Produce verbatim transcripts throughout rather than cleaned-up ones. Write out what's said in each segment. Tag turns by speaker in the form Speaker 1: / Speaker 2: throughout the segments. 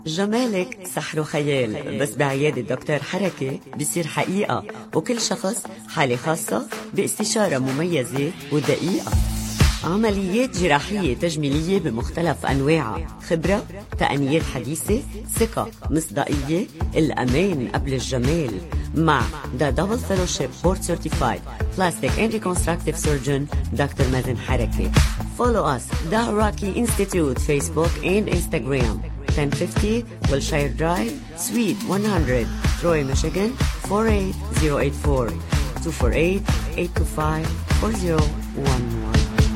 Speaker 1: جمالك سحر وخيال، بس بعيادة دكتور حركة بيصير حقيقة، وكل شخص حالة خاصة باستشارة مميزة ودقيقة. عمليات جراحية تجميلية بمختلف أنواعها، خبرة، تقنيات حديثة، ثقة، مصداقية، الأمان قبل الجمال. مع The Double Fellowship Board Certified Plastic and Reconstructive Surgeon دكتور مازن حركة. Follow us The Rocky Institute Facebook and Instagram. ten fifty Wilshire Drive, Suite one hundred, Troy, Michigan four eight zero eight four, two four eight, eight two five, four zero one one.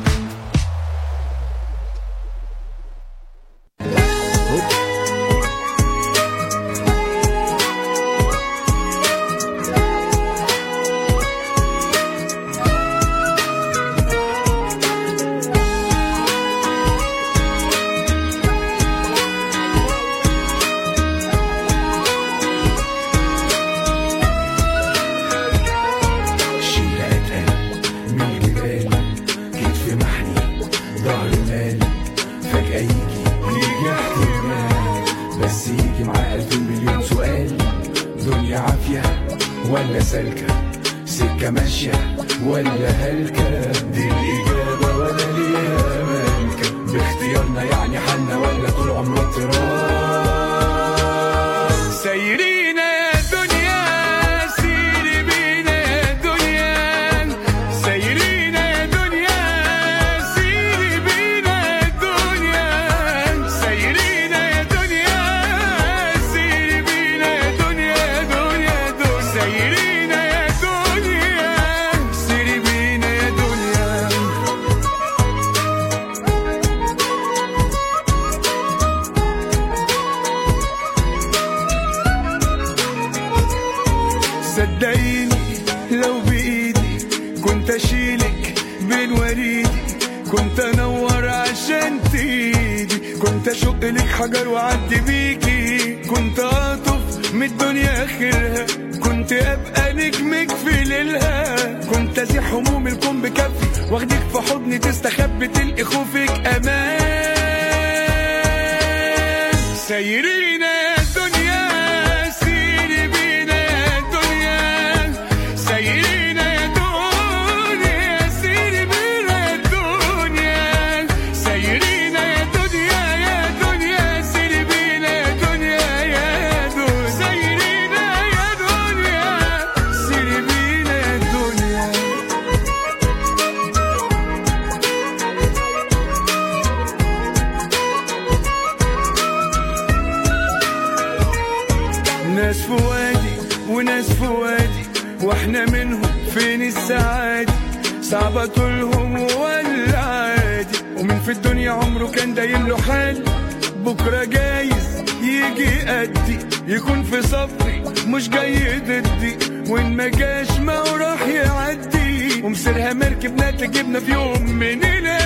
Speaker 2: ولا سلكة سكة ماشية ولا هلكة، دي الإجابة ولا ليها ملكة، باختيارنا يعني حالنا ولا طول عمره اضطراب. سيرينا يا دنيا سيري بينا يا دنيا، سيرينا يا دنيا سيري بينا يا دنيا، سيرينا يا دنيا سيري بينا يا دنيا يا دنيا دنيا، سيرينا يا دنيا سيري بينا يا دنيا. صدقيني لو بإيدي كنت أشيلك بين وريدي، كنت أنور عشان تيدي، كنت أشق لك حجر وعدي بيكي، كنت أطف من الدنيا آخرها، كنت أبقى نجمك في ليلها، كنت أزيح هموم الكون بكفي واخدك في حضني تستخبي تلقي خوفك أمان. سيرينا يا دنيا سيري بينا يا دنيا، سيرينا يا دنيا سيري بينا يا دنيا، سيرينا يا دنيا يا دنيا سيري بينا يا دنيا يا دنيا، سيرينا يا دنيا سيري بينا يا دنيا. ناس في وادي وناس في وادي، واحنا منهم فين السعادة، صعبة طولهم ولا عادي، ومن في الدنيا عمره كان دايم له حال، بكرة جايز يجي قدي، يكون في صفي مش جاي ضدي، وإن ما جاش ما هو راح يعدي، ومسيرها مركبنا تجيبنا في يوم من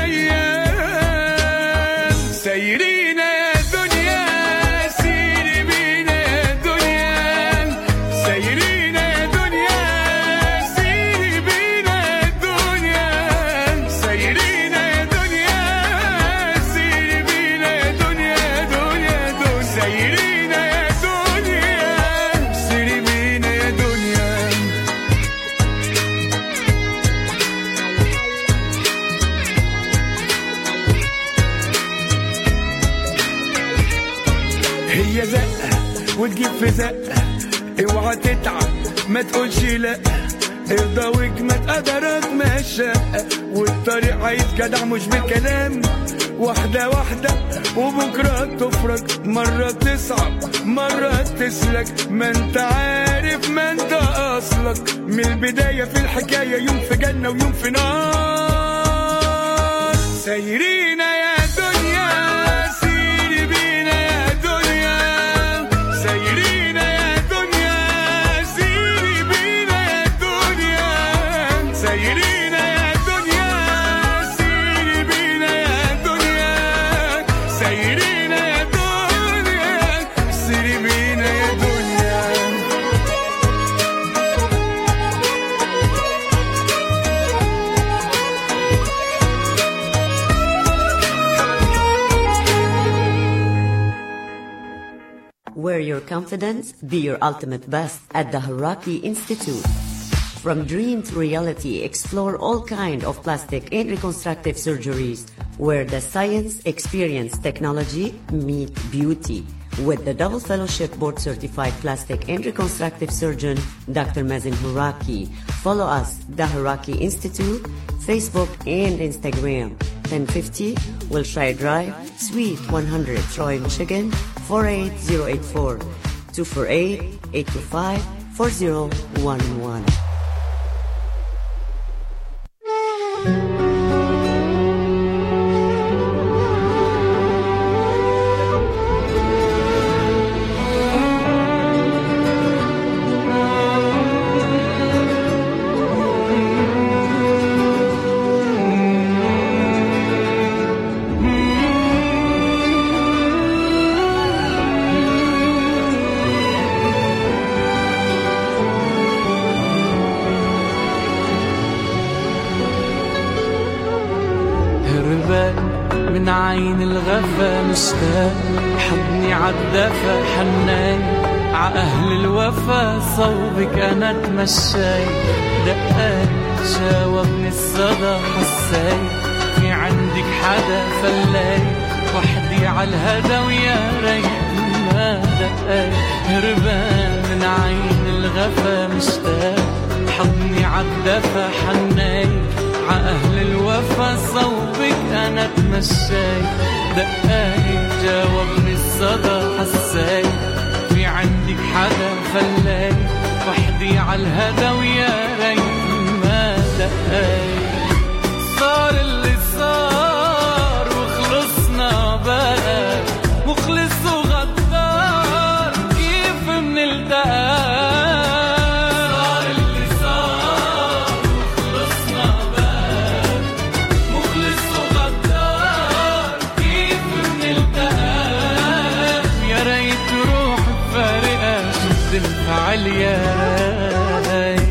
Speaker 2: الأيام. سيرينا يا دنيا سيري بينا يا دنيا، سيرينا يا دنيا سيري بينا يا دنيا، سيرينا يا دنيا سيري بينا يا دنيا يا دنيا دنيا، سيرينا يا دنيا سيري بينا يا دنيا. هي زقة وتجيب في زقة، اوعى تتعب ما تقولش لا، ارضى واجمد قدرك ما شاء، والطريق عايز جدع مش بالكلام، واحدة واحدة وبكرة تفرج، مرة تصعب مرة تسلك، ما انت عارف ما انت اصلك، من البداية في الحكاية يوم في جنة ويوم في نار. سيرينا يا دنيا سيري بينا يا دنيا، سيرينا يا دنيا سيري بينا يا دنيا، سيرينا يا دنيا سيري بينا يا دنيا، سيرينا يا دنيا سيري بينا يا دنيا.
Speaker 1: Wear your confidence, be your ultimate best at the Haraki Institute. From dream to reality, explore all kinds of plastic and reconstructive surgeries where the science, experience, technology meet beauty. With the double fellowship board certified plastic and reconstructive surgeon, Doctor Mazen Haraki. Follow us, the Haraki Institute, Facebook and Instagram. ten fifty Wilshire Drive, Suite one hundred, Troy, Michigan, four eight zero eight four, two four eight, eight two five, four zero one one.
Speaker 3: من عين الغفا مشتاق حضني عالدفا حناي ع أهل الوفا صوبك أنا اتمشاي دقاي جاوبني الصدى حساي في عندك حدا فلاي وحدي عالهدا ويا ريت ما دقاي هربان من عين الغفا مشتاق حضني عالدفا حناي ع أهل الوفا صوبك أنا اتمشاي دقاي جاوبني الصدى حساي في عندك حدا فلاي وحدي عالهدا ويا ريت ما دقاي صار اللي صار وخلصنا بقى مخلص وغدار كيف منلتقى عالياي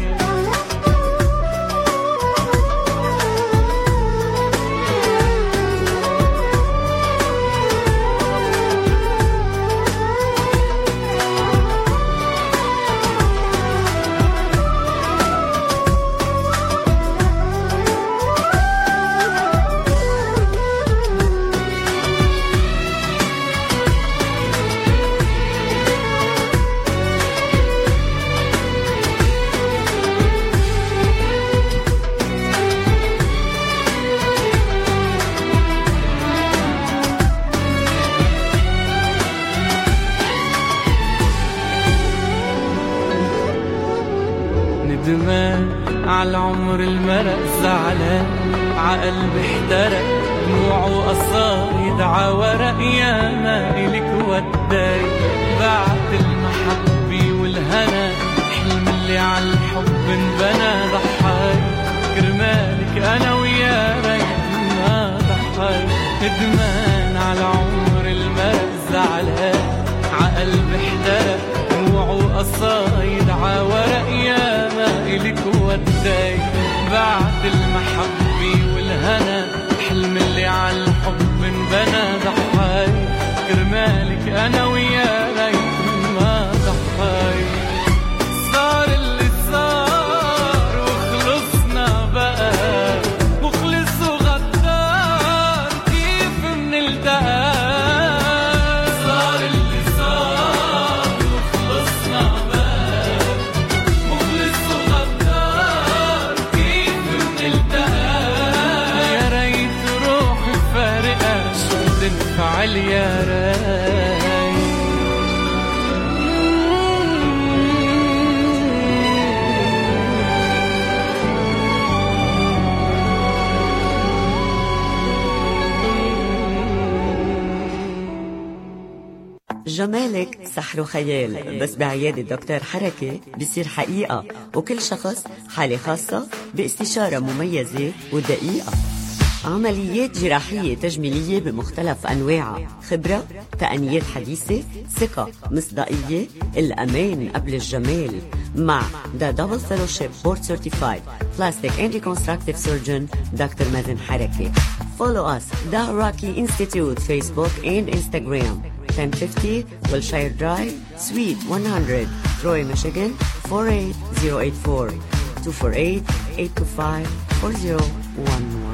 Speaker 3: عالعمر المرق زعلان عقلبي احترق دموعه قصايد عورق يا ما إلك وداي بعت المحبة والهنا حلم اللي عالحب انبنى ضحاي كرمالك أنا ويا ريت ما ضحاي ندمان عالعمر المرق زعلان عقلبي احترق دموعه قصايد عورق يا ما إلك وداي بعد المحبة والهنا حلم اللي عالحب انبنى ضحاي كرمالك أنا ويا ريت ما ضحاي صار اللي صار وخلصنا بقى مخلص وغدار كيف منلتقى فعل يا راي
Speaker 1: جمالك سحر وخيال، بس بعيادة دكتور حركة بيصير حقيقة، وكل شخص حالة خاصة باستشارة مميزة ودقيقة. عمليات جراحية تجميلية بمختلف أنواعها، خبرة، تقنيات حديثة، ثقة، مصداقية، الأمان قبل الجمال، مع The Double Fellowship Board Certified Plastic and Reconstructive Surgeon دكتور مازن حركة. Follow us, The Haraki Institute, Facebook and Instagram. ten fifty Wilshire Drive, Suite one hundred, Troy, Michigan four eight zero eight four, two four eight, eight two five, four zero one one.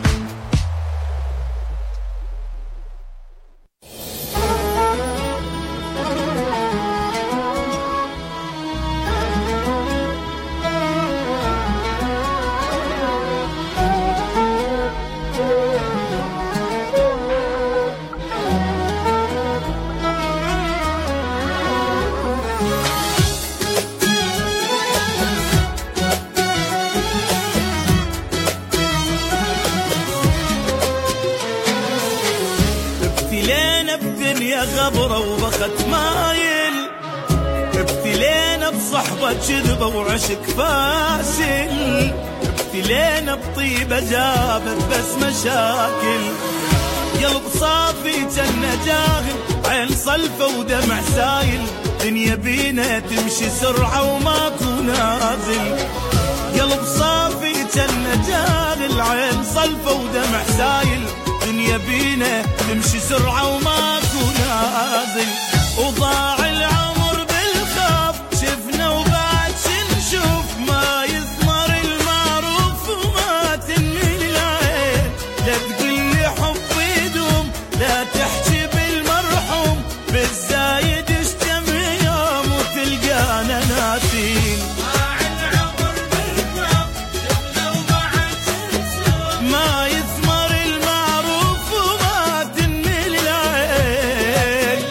Speaker 4: غبرة وبخت مايل، ابتلينا بصحبة كذبة وعشق فاشل، ابتلينا بطيبة جابت بس مشاكل، قلب صافي جنة جاهل، عين صلفة ودمع سايل، دنيا بينا تمشي سرعة وماكو نازل، قلب صافي جنة جاهل، عين صلفة ودمع سايل، دنيا بينا تمشي سرعة وماكو نازل، وضاع العمر بالخاف شفنا وبعد شنشوف، ما يثمر المعروف وما تنمي العين، لا تقلي حب يدوم لا تحكي بالمرحوم، بالزايد اشتم يوم وتلقانا ناسين، ما يثمر المعروف وما تنمي العين،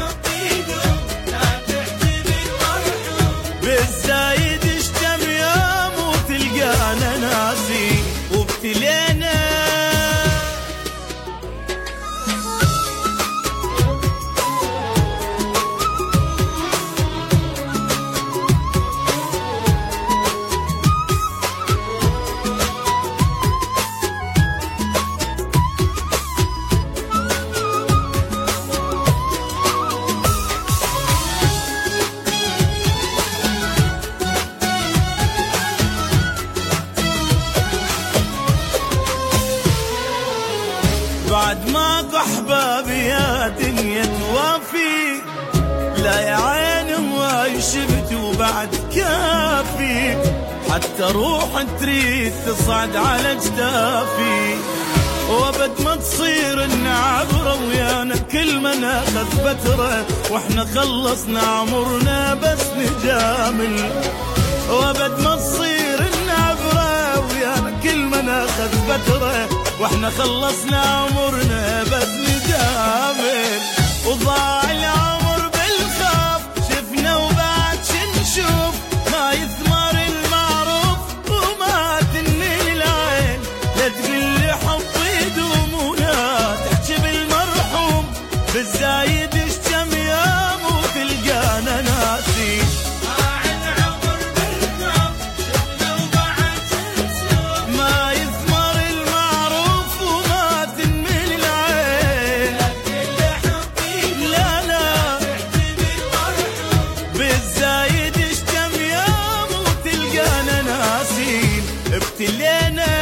Speaker 4: بالزايد اشتم يوم وتلقانا ناسين، وابتلينا بعد ماكو احبابي يا دنيا توافي، لا يا عيني ما شفت وبعد كافي، حتى روح تريد تصعد على جدافي، وابد ما تصير النعبرة ويانا كل ما ناخذ فترة، واحنا خلصنا عمرنا بس نجامل، وابد ما تصير النعبرة ويانا كل ما ناخذ فترة، واحنا خلصنا عمرنا بس نجامل، وضاع العمر بالخاف شفنا وبعد شنشوف، ما يثمر المعروف وما تنمي العين، لا تقلي حب يدوم ولا تحكي بالمرحوم، بالزايد اشتم يوم وتلقانا ناسين، ما يثمر المعروف وما تنمي العين، لا لا بالزايد اشتم يوم وتلقانا ناسين، ابتلينا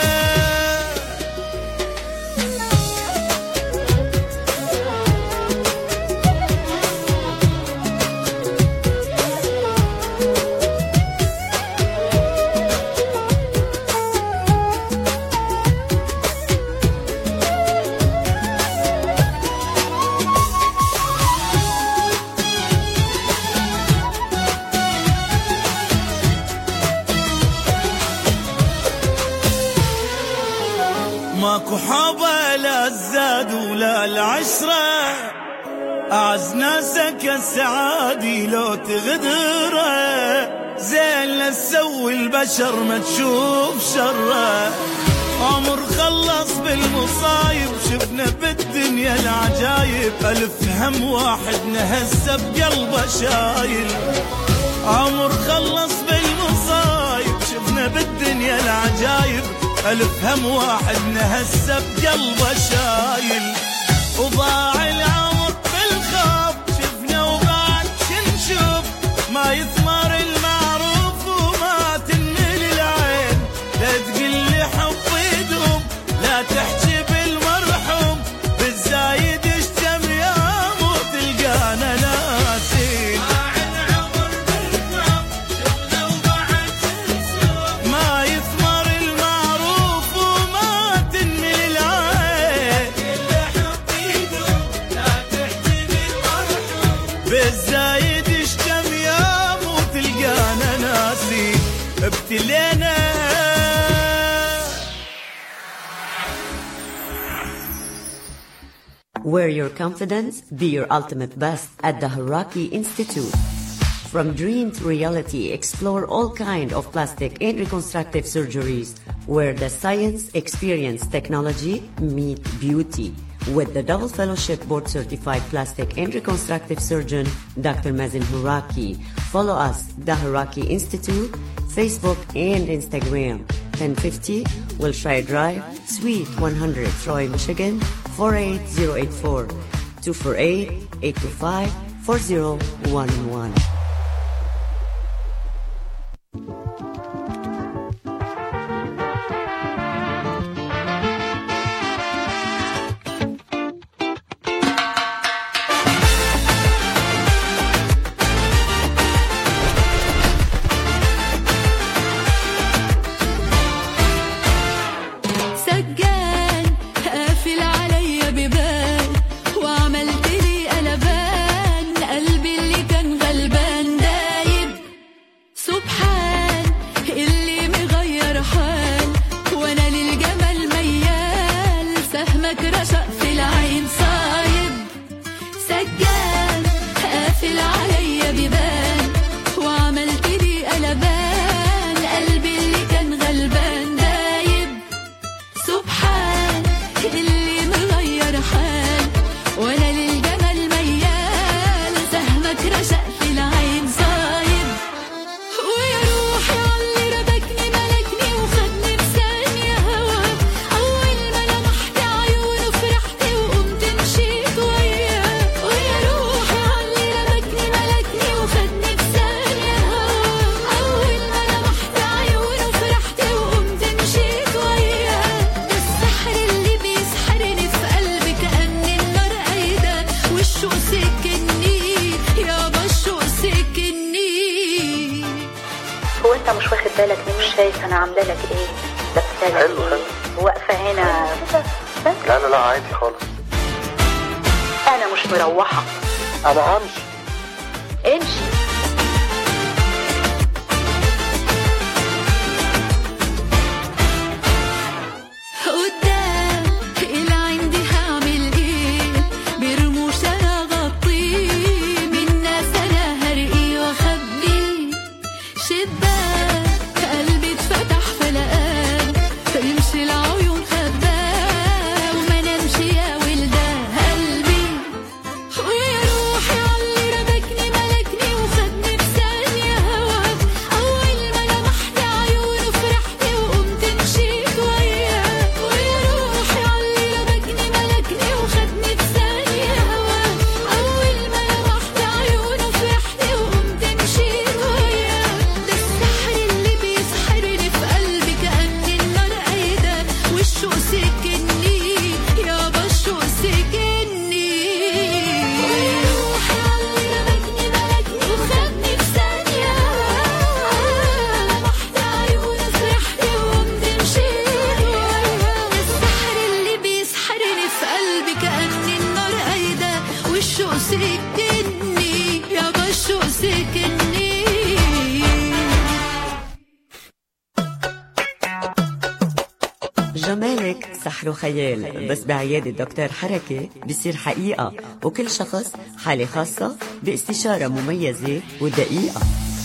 Speaker 4: ماكو حابة لا الزاد ولا العشرة، أعز ناسك السعادي لو تغدره، زين لا تسوي البشر ما تشوف شره، عمر خلص بالمصايب شفنا بالدنيا العجايب، ألف هم واحد نهزه بقلبه شايل، عمر خلص بالمصايب شفنا بالدنيا العجايب، ألف هم واحد نهزه بقلبه شايل، وضاع العمر بالخاف شفنا وبعد شنشوف، ما يثمر المعروف وما تنمي العين، لا تقلي حب يدوم لا تحكي بالمرحوم، بالزايد اشتم يوم بالزايد اشتم يا مو تلقانا ناسي ابتلينا.
Speaker 1: Wear your confidence, be your ultimate best at the Haraki Institute. From dream to reality, explore all kinds of plastic and reconstructive surgeries where the science, experience, technology meet beauty. With the double fellowship board certified plastic and reconstructive surgeon, Doctor Mazen Haraki. Follow us, the Haraki Institute, Facebook and Instagram. ten fifty Wilshire Drive, Suite one hundred, Troy, Michigan, four eight zero eight four, two four eight, eight two five, four zero one one. جمالك سحر وخيال، بس بعيادة دكتور حركة بيصير حقيقة، وكل شخص حالة خاصة باستشارة مميزة ودقيقة.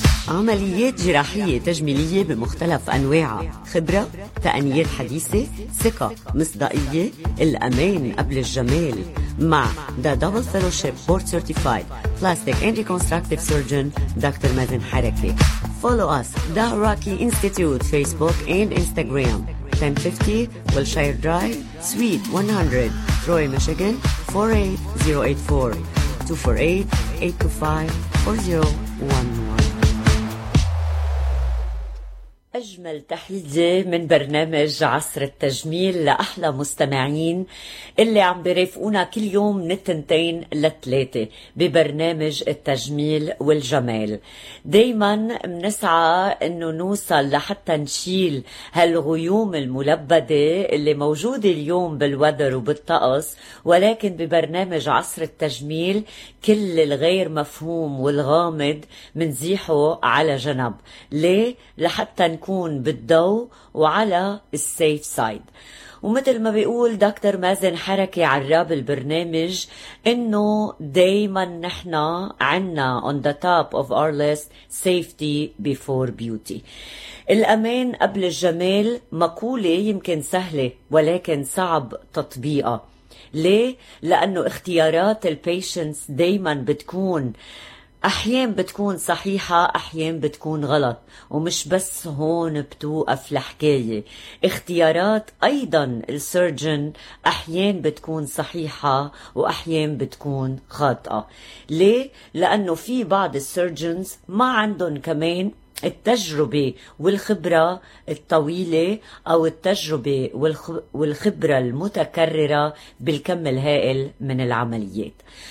Speaker 1: عمليات جراحية تجميلية بمختلف أنواعها، خبرة، تقنيات حديثة، ثقة، مصداقية، الأمان قبل الجمال. مع The Double Fellowship Board Certified Plastic and Reconstructive Surgeon Doctor Mazen Haraki. Follow us, The Haraki Institute, Facebook and Instagram. ten fifty Wilshire Drive, Suite one hundred, Troy, Michigan, four eight zero eight four, two four eight, eight two five, four zero one one. أجمل تحية من برنامج عصر التجميل لأحلى مستمعين اللي عم بيرافقونا كل يوم من التنتين للثلاثة ببرنامج التجميل والجمال. دايما منسعى انه نوصل لحتى نشيل هالغيوم الملبدة اللي موجودة اليوم بالوذر وبالطقس، ولكن ببرنامج عصر التجميل كل الغير مفهوم والغامض منزيحه على جنب. ليه؟ لحتى نكون بالضوء وعلى السيف سايد. ومثل ما بيقول دكتور مازن حركي عراب البرنامج انه دايما نحنا عنا on the top of our list safety before beauty. الامان قبل الجمال مقولة يمكن سهلة ولكن صعب تطبيقها. ليه؟ لانه اختيارات البيشنتس دايما بتكون أحيان بتكون صحيحة، أحيان بتكون غلط. ومش بس هون بتوقف الحكاية، اختيارات أيضا السيرجن أحيان بتكون صحيحة وأحيان بتكون خاطئة. ليه؟ لأنه في بعض السيرجنز ما عندهم كمان التجربة والخبرة الطويلة أو التجربة والخبرة المتكررة بالكم الهائل من العمليات.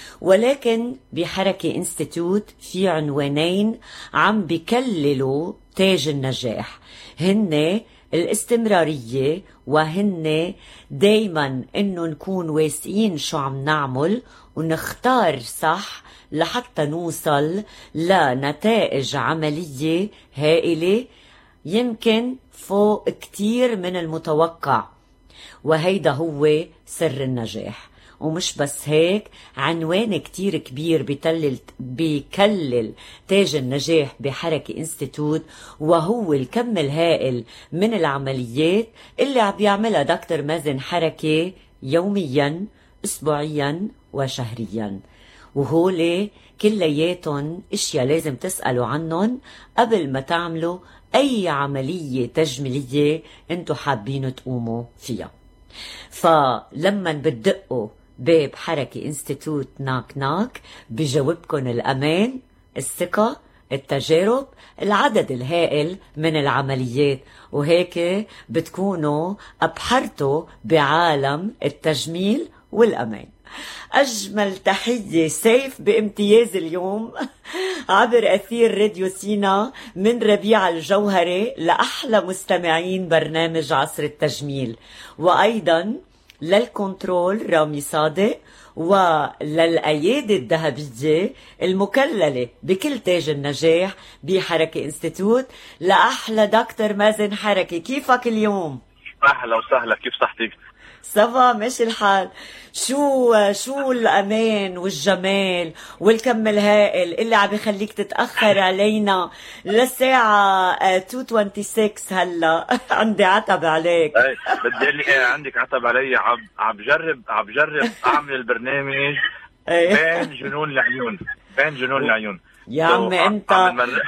Speaker 1: ولكن بحركة انستيتوت في عنوانين عم بكللوا تاج النجاح، هن الاستمرارية وهن دايما انه نكون واثقين شو عم نعمل ونختار صح لحتى نوصل لنتائج عملية هائلة يمكن فوق كتير من المتوقع. وهيدا هو سر النجاح. ومش بس هيك، عنوان كتير كبير بيكلل بيكلل تاج النجاح بحركة انستيتوت، وهو الكم الهائل من العمليات اللي عم بيعملها دكتور مازن حركي يوميا اسبوعيا وشهريا. وهولي كلياتهم اشياء لازم تسألوا عنهم قبل ما تعملوا اي عملية تجميلية انتو حابين تقوموا فيها. فلما بتدقوا باب حركة انستيتوت ناك ناك بجاوبكن الأمان، الثقة، التجارب، العدد الهائل من العمليات، وهيك بتكونوا أبحرتوا بعالم التجميل والأمان. أجمل تحية سيف بامتياز اليوم عبر أثير راديو سينا من ربيع الجوهري لأحلى مستمعين برنامج عصر التجميل، وأيضا للكنترول رامي صادق، وللأيادي الذهبية المكللة بكل تاج النجاح بحركة انستيتوت لأحلى دكتور مازن حركي. كيفك اليوم؟
Speaker 5: أهلا وسهلا، كيف صحتك؟
Speaker 1: صفا ماشي الحال. شو شو الأمان والجمال والكم الهائل اللي عم بيخليك تتأخر علينا للساعة اثنين وستة هلا؟ عندي عتب عليك.
Speaker 5: اي بدي اقول لك عندك عتب علي. عم عم بجرب عم بجرب اعمل البرنامج بين جنون العيون، بين جنون العيون
Speaker 1: يا عمي انت.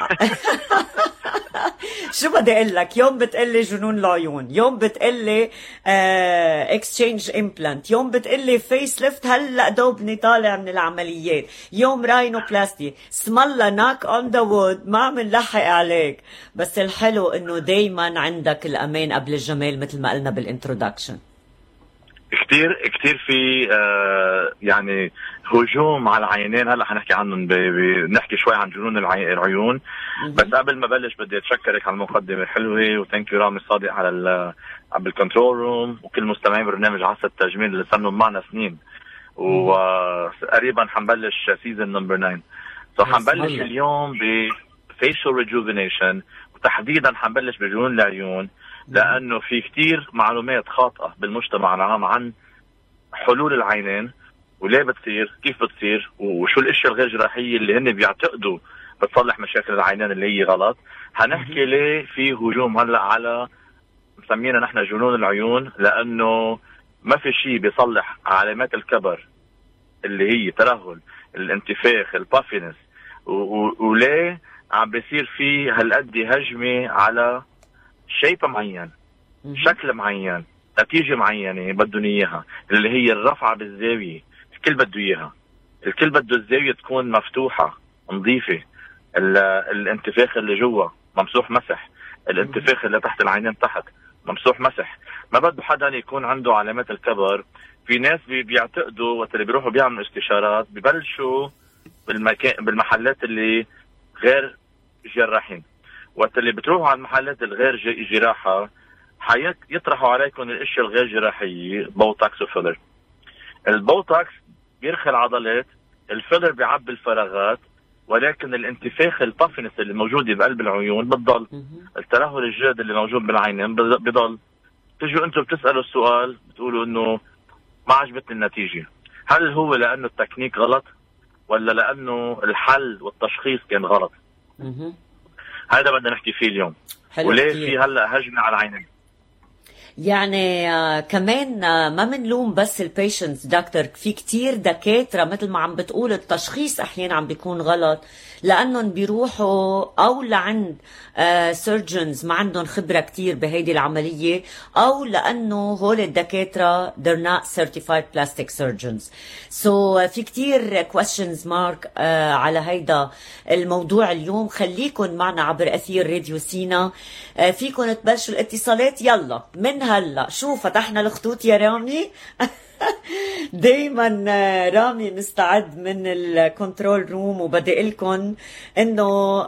Speaker 1: شو بدي اقول لك؟ يوم بتقلي جنون العيون، يوم بتقلي اكسشينج امبلانت، يوم بتقلي فيس ليفت هلا دوبني طالع من العمليات، يوم راينوبلاستي. اسم الله ناك اون ذا وود، ما عم نلحق عليك. بس الحلو انه دايما عندك الامان قبل الجمال مثل ما قلنا بالانترودكشن.
Speaker 5: كتير كتير في آه يعني هجوم على العينين. هلا حنحكي عنهم، بنحكي شوي عن جنون العيون. بس قبل ما بلش بدي اتشكرك على المقدمه الحلوه، وثانك يو رامي صادق على بالكنترول روم، وكل مستمعين برنامج عصر التجميل اللي صاروا معنا سنين، وقريبا حنبلش سيزون نمبر تسعة. سو حنبلش اليوم بفيشل ريجوفينيشن، وتحديدا حنبلش بجنون العيون، لانه في كتير معلومات خاطئه بالمجتمع العام عن حلول العينين وليه بتصير، كيف بتصير، وشو الاشياء الغير جراحيه اللي هن بيعتقدوا بتصلح مشاكل العينين اللي هي غلط. حنحكي ليه في هجوم هلا على مسمينا نحن جنون العيون، لانه ما في شيء بيصلح علامات الكبر اللي هي ترهل، الانتفاخ، البافينس، وليه عم بيصير في هالقد هجمه على شيب معين، شكل معين، نتيجة معينة بدهم اياها، اللي هي الرفعة بالزاوية. الكل بده اياها، الكل بده الزاوية تكون مفتوحة نظيفة، الانتفاخ اللي جوا ممسوح مسح، الانتفاخ اللي تحت العينين تحت ممسوح مسح. ما بده حدا يكون عنده علامات الكبر. في ناس بي بيعتقدوا وقت اللي بيروحوا بيعملوا استشارات ببلشوا بالمكان بالمحلات اللي غير جراحين. وقت اللي بتروحوا على المحلات الغير جراحة حيات يطرحوا عليكم الاشياء الغير جراحية، بوتوكس وفيلر. البوتوكس بيرخي العضلات، الفيلر بيعبي الفراغات، ولكن الانتفاخ البافنس اللي موجودة بقلب العيون بتضل. الترهل الجلد اللي موجود بالعينين بضل. تجوا انتم بتسألوا السؤال بتقولوا انه ما عجبتني النتيجة. هل هو لانه التكنيك غلط ولا لانه الحل والتشخيص كان غلط؟ هذا بدنا نحكي فيه اليوم. وليه في هلا هجمة على العينين؟
Speaker 1: يعني آه كمان آه ما منلوم بس البيشنتس دكتور، في كتير دكاترة مثل ما عم بتقول التشخيص احيانا عم بيكون غلط لانهم بيروحوا او لعند آه سيرجنز ما عندهم خبرة كتير بهيدي العملية، او لانه هول الدكاترة they're not certified plastic surgeons. so uh, في كتير questions mark آه على هيدا الموضوع اليوم. خليكن معنا عبر اثير راديو سينا. آه فيكن تبلشوا الاتصالات يلا من هلا. شو فتحنا الخطوط يا رامي؟ دايما رامي مستعد من الكنترول روم، وبدي لكم انه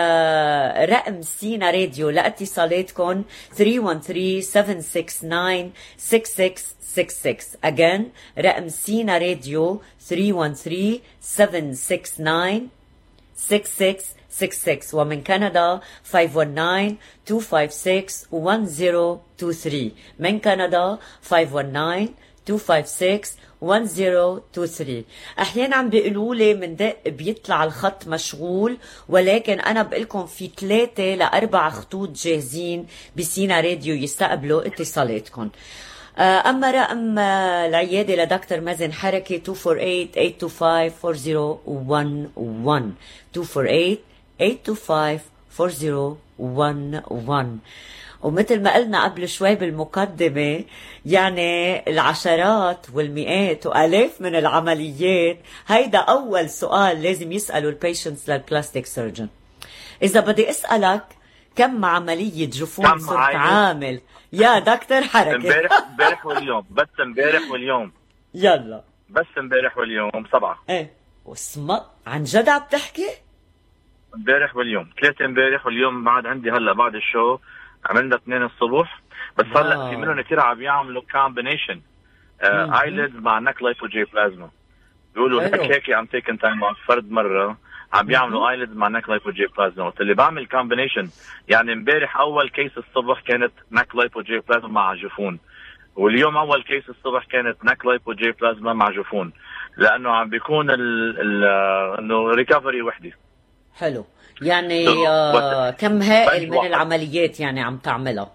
Speaker 1: رقم سينا راديو لاتصالاتكم ثلاثة واحد ثلاثة سبعة ستة تسعة ستة ستة ستة ستة. again رقم سينا راديو ثلاثة واحد ثلاثة سبعة ستة تسعة ستة ستة ستة ستة، ومن كندا خمسة واحد تسعة اثنين خمسة ستة واحد صفر اثنين ثلاثة. من كندا خمسة واحد تسعة اثنين خمسة ستة واحد صفر اثنين ثلاثة. احيانا عم بيقولوا لي من دق بيطلع الخط مشغول، ولكن انا بقلكم في ثلاثة لأربع خطوط جاهزين بسينا راديو يستقبلوا اتصالاتكم. أما رقم العيادة لدكتور مازن حركي اثنين أربعة ثمانية اثنين خمسة أربعة صفر واحد واحد اثنين أربعة ثمانية اثنين خمسة أربعة صفر واحد واحد. ومثل ما قلنا قبل شوي بالمقدمة، يعني العشرات والمئات وآلاف من العمليات، هيدا أول سؤال لازم يسألوا البيشنتس للبلاستيك سيرجن. إذا بدي أسألك كم عملية جفون صرت عامل يا دكتور حركة؟
Speaker 5: امبارح امبارح واليوم بس امبارح واليوم
Speaker 1: يلا
Speaker 5: بس امبارح واليوم سبعة.
Speaker 1: ايه واسمع عن جد عم تحكي؟
Speaker 5: امبارح واليوم ثلاثة، امبارح واليوم بعد عندي هلا بعد الشو عملنا اثنين الصبح. بس هلا في منهم كثير عم يعملوا كومبينيشن ايليدز مع نك لايبوجي بلازما. بيقولوا هيك عم تيكن تايم فرد مره عم بيعملوا ايليدز مع نك لايبوجي بلازما. وقت اللي بعمل كومبينيشن يعني امبارح اول كيس الصبح كانت نك لايبوجي بلازما مع جفون، واليوم اول كيس الصبح كانت نك لايبوجي بلازما مع جفون، لانه عم بيكون ال انه ريكفري وحده.
Speaker 1: حلو. يعني آه كم هائل من العمليات يعني عم تعملها؟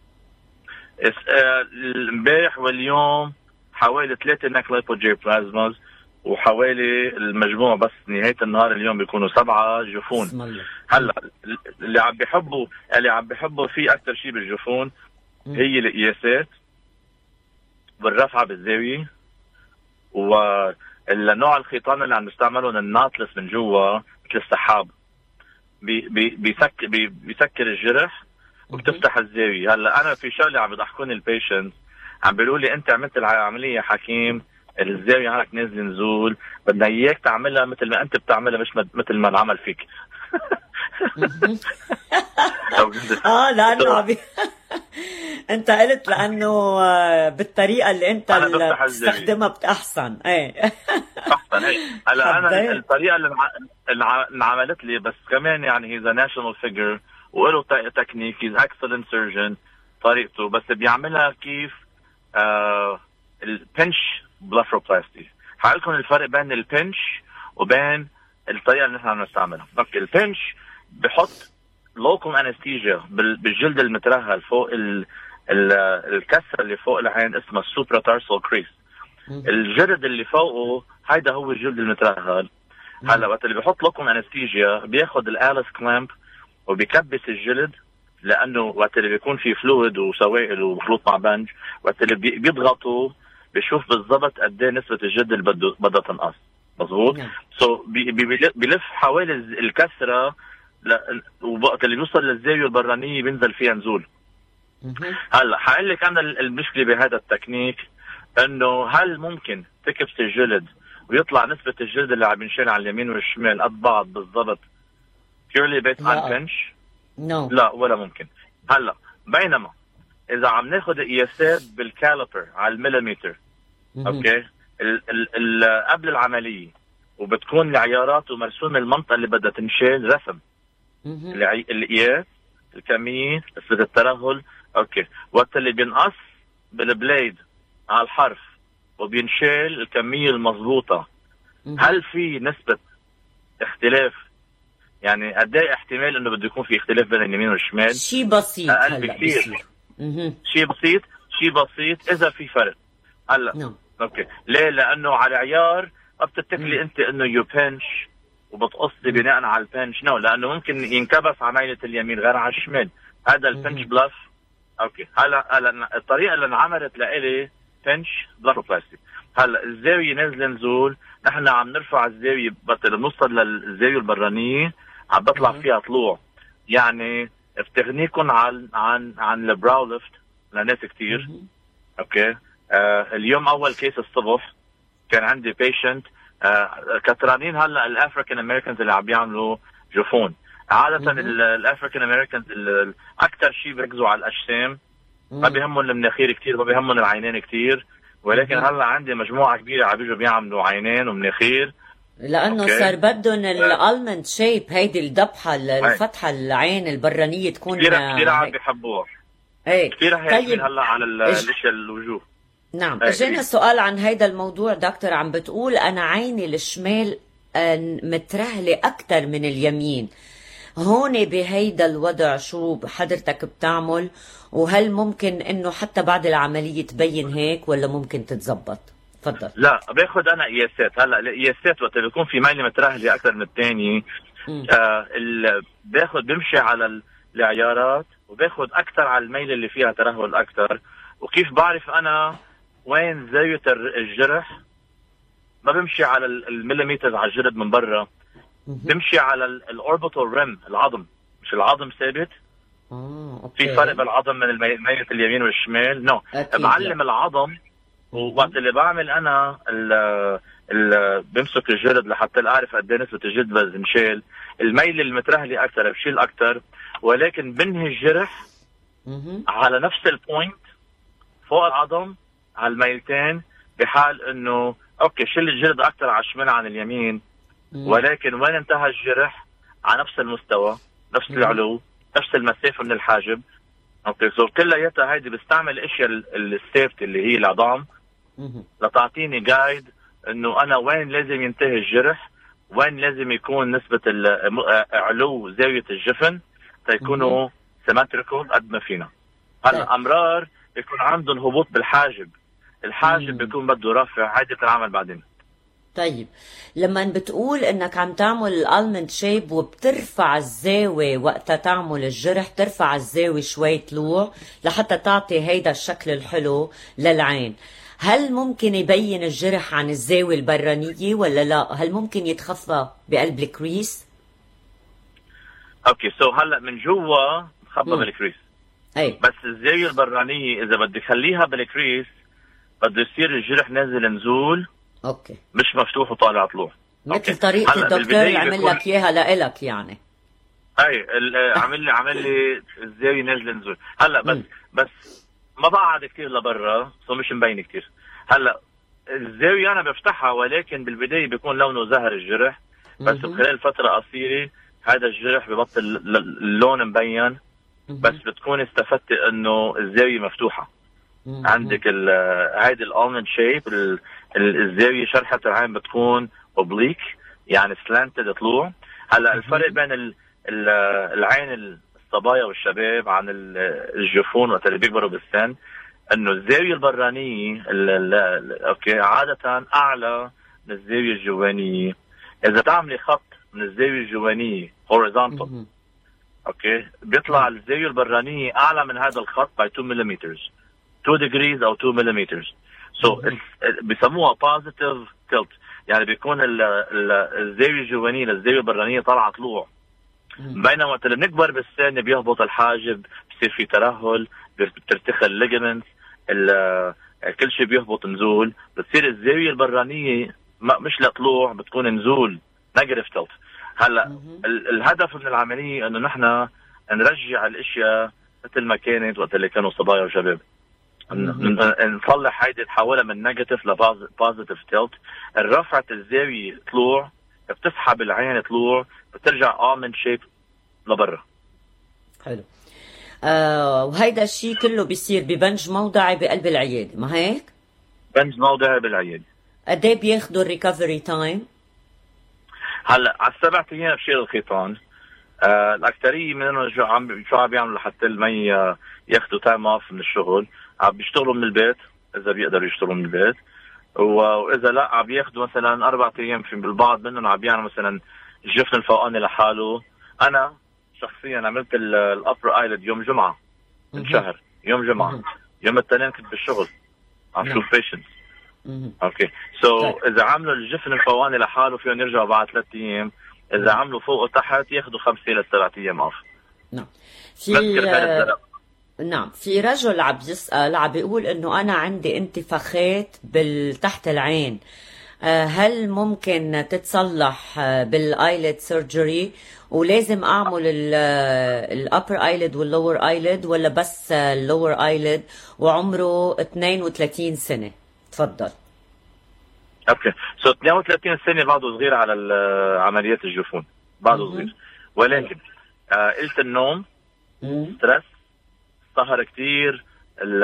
Speaker 5: امبارح واليوم حوالي ثلاثة نك لايبوجي بلازماز، وحوالي المجموع بس نهاية النهار اليوم بيكونوا سبعة جفون. هلا اللي عم بيحبوا اللي عم بيحبوا فيه أكثر شيء بالجفون هي القياسات بالرفعة بالزاوية، والنوع الخيطان اللي عم نستعملهم الناطلس من جوا مثل السحاب، بي بي بيسك بي بيسكر الجرح وبتفتح الزاوية. هلا أنا في شغلة عم يضحكوني البيشنت، عم بيقولوا لي أنت عملت العملية حكيم الزاوية عنك نازل نزول، بدنا إياك تعملها مثل ما أنت بتعملها مش مثل ما العمل فيك.
Speaker 1: اه لانه عم انت قلت لانه بالطريقه اللي انت اللي بتستخدمها بتحسن. ايه
Speaker 5: احسن. ايه هلا انا الطريقه اللي انعملت لي، بس كمان يعني هيز ناشونال فيجر وله تكنيك، هيز اكسلنت سيرجن طريقته، بس بيعملها كيف آه البنش بلافروبلاستي. حقلكم الفرق بين البنش وبين الطريقه اللي نحن عم نستعملها. اوكي البنش بحط لوكوم انستيجيا بالجلد المترهل فوق ال ال الكسره اللي فوق العين اسمها السوبرا تارسال كريس. الجلد اللي فوقه هيدا هو الجلد المترهل. هلا وقت اللي بحط لوكوم انستيجيا بياخذ الاليس كلامب وبيكبس الجلد، لانه وقت اللي بيكون في فلويد وسوائل ومخلوط مع بنج، وقت اللي بيضغطوا بيشوف بالضبط قد ايه نسبه الجلد اللي بده بدها تنقص. مظبوط. سو so بيلف حوالي الكسره لا، ووقت اللي بيوصل للزاويه البرانيه بينزل فيها نزول. هلا حقول لك انا المشكله بهذا التكنيك انه هل ممكن تكبس الجلد ويطلع نسبه الجلد اللي عم ينشال على اليمين والشمال قد بعض بالضبط purely based on pinch؟
Speaker 1: no.
Speaker 5: لا ولا ممكن. هلا بينما اذا عم ناخذ قياسات بالكاليبر على المليمتر اوكي ال ال ال قبل العمليه وبتكون العيارات ومرسوم المنطقه اللي بدها تنشال رسم القياس الكميه نسبه الترهل اوكي وقت اللي بينقص بالبليد على الحرف وبينشال الكميه المضبوطه. هل في نسبه اختلاف؟ يعني قد ايه احتمال انه بده يكون في اختلاف بين اليمين والشمال؟
Speaker 1: شيء بسيط.
Speaker 5: اقل بكثير. شيء بسيط شيء بسيط اذا في فرق. هلا no. اوكي ليه؟ لانه على عيار ما بتتكلي انت انه يو بنش وبتقصي بناء على البنش نو no. لانه ممكن ينكبس على ميله اليمين غير على الشمال. هذا البنش بلاف اوكي. هلا هلا الطريقه اللي انعملت لإلي بنش بلافوبلاستي. هلا الزاويه نازله نزول، نحن عم نرفع الزاويه بس بنوصل للزاويه البرانيه عم بطلع فيها طلوع. يعني بتغنيكم عن عن عن البراو ليفت لناس كثير اوكي. آه اليوم اول كيس الصبح كان عندي بيشنت آه كترانين. هلا الافريكان امريكانز اللي عم بيعملوا جفون عاده الافريكان امريكانز اكثر شيء بيركزوا على الاجسام، ما بيهمهم المناخير كثير، ما بيهمهم العينين كثير، ولكن هلا عندي مجموعه كبيره عم بيجوا بيعملوا عينين ومناخير
Speaker 1: لانه أوكي. صار بدهم الالمنت شيب، هيدي الذبحه الفتحه العين البرانيه تكون
Speaker 5: كثير كثير عم بيحبوها.
Speaker 1: ايه
Speaker 5: كثير هيك هلا على الاشياء الوجوه.
Speaker 1: نعم اجينا سؤال عن هيدا الموضوع دكتور. عم بتقول انا عيني الشمال مترهله اكثر من اليمين، هون بهيدا الوضع شو حضرتك بتعمل؟ وهل ممكن انه حتى بعد العمليه تبين هيك ولا ممكن تتزبط؟ تفضل.
Speaker 5: لا باخذ انا قياسات. هلا القياسات وقت بيكون في ميله مترهله اكثر من الثاني آه باخذ بمشي على العيارات وباخذ اكثر على الميله اللي فيها ترهل اكثر. وكيف بعرف انا وين زاويه الجرح؟ ما بمشي على المليمتر على الجلد من برا، بمشي على الاوربيتال ريم العظم، مش العظم ثابت.
Speaker 1: اه
Speaker 5: في فرق بين العظم من ميله اليمين والشمال. نو no. بعلم لا. العظم. ووقت اللي بعمل انا ال ال بمسك الجلد لحتى اعرف قد ايه نسبه الجلد بنشيل، الميل المترهله اكثر بشيل اكثر، ولكن بنهي الجرح على نفس البوينت فوق العظم على الميلتين، بحال انه اوكي شيل الجلد اكثر على الشمال عن اليمين، ولكن وين انتهى الجرح على نفس المستوى، نفس العلو، نفس المسافه من الحاجب. اوكي سو كلياتها هيدي بستعمل الاشياء الثابته اللي هي العظام لتعطيني جايد انه انا وين لازم ينتهي الجرح، وين لازم يكون نسبه علو زاويه الجفن تيكونوا سيمتريكال قد ما فينا. هلا امرار بيكون عندهم هبوط بالحاجب، الحاجب بيكون بده رفع، هيدي بتنعمل بعدين.
Speaker 1: طيب لما بتقول انك عم تعمل الالمنت شيب وبترفع الزاوية وقتها تعمل الجرح، ترفع الزاوية شوي طلوع لحتى تعطي هيدا الشكل الحلو للعين، هل ممكن يبين الجرح عن الزاوية البرانية ولا لا؟ هل ممكن يتخفى بقلب الكريس؟
Speaker 5: اوكي سو هلا من جوا تخبى بالكريس.
Speaker 1: اي
Speaker 5: بس الزاوية البرانية اذا بدك تخليها بالكريس بده يصير الجرح نازل نزول،
Speaker 1: اوكي
Speaker 5: مش مفتوح وطالع طلوع،
Speaker 1: مثل طريقه الدكتور اللي عمل لك اياها لإلك يعني.
Speaker 5: اي عمل لي عمل لي الزاويه نازله نزول. هلا بس م. بس ما بقعد كثير لبرا سو مش مبين كثير. هلا الزاويه انا بفتحها ولكن بالبدايه بيكون لونه زهر الجرح، بس بخلال فتره قصيره هذا الجرح ببطل اللون مبين، بس بتكون استفدت انه الزاويه مفتوحه. عندك هيدي الالمند شيب، الزاويه شرحه العين بتكون اوبليك يعني سلانتد طلوع. هلا الفرق بين ال ال العين الصبايا والشباب عن الجفون وقت اللي بيكبروا بالسن انه الزاويه البرانيه اوكي عاده اعلى من الزاويه الجوانيه. اذا تعملي خط من الزاويه الجوانيه هوريزونتال اوكي بيطلع الزاويه البرانيه اعلى من هذا الخط باي two millimeters two degrees او two millimeters. سو so بسموها positive tilt، يعني بيكون الزاويه الجوانيه للزاويه البرانيه طالعه طلوع بينما وقت اللي بنكبر بالسن بيهبط الحاجب، بصير في ترهل، بترتخي الليجمنت، كل شيء بيهبط نزول، بتصير الزاويه البرانيه مش لطلوع، بتكون نزول نيجاتيف تلت. هلا الهدف من العمليه انه نحن نرجع الاشياء مثل ما كانت وقت اللي كانوا صبايا وشباب، نصلح هيدي، نحولها من نيجاتيف لبوزيتيف تلت. رفعت الزاويه طلوع بتسحب العين طلوع، بترجع آمن شيب لبرا.
Speaker 1: حلو. آه وهيدا الشيء كله بيصير ببنج موضعي بقلب العياده، ما هيك؟
Speaker 5: بنج موضعي بالعياده.
Speaker 1: قد ايه بياخذوا الريكفري تايم؟
Speaker 5: هلا على السبع ايام بشيل الخيطان. آه الاكثريه منهم شو عم شو عم بيعملوا لحتى المي ياخذوا تايم اوف من الشغل، عم بيشتغلوا من البيت اذا بيقدروا يشتغلوا من البيت، واذا لا عم بياخذوا مثلا اربع ايام. في البعض منهم عم بيعملوا مثلا الجفن الفوقاني لحاله. انا شخصيا عملت الابر ايلد يوم جمعه من شهر، يوم جمعه، يوم الاثنين كنت بالشغل عم شوف بيشنت. اوكي سو so, اذا عملوا الجفن الفوقاني لحاله فيهم يرجعوا بعد ثلاث ايام، اذا عملوا فوق وتحت ياخذوا خمسه لسبعة ايام اوف.
Speaker 1: نعم. في نعم في رجل عم يسأل عم بيقول انه انا عندي انتفاخات بالتحت العين، هل ممكن تتصلح بالايلid سيرجري ولازم اعمل الابر ايلid واللور ايلid ولا بس اللور ايلid وعمره اثنين وثلاثين سنة؟ تفضل.
Speaker 5: اوكي سو so, اثنين وثلاثين سنة بعده صغير على عمليات الجفون، بعده صغير، ولكن آه قلت النوم، ستريس، سهر كتير، ال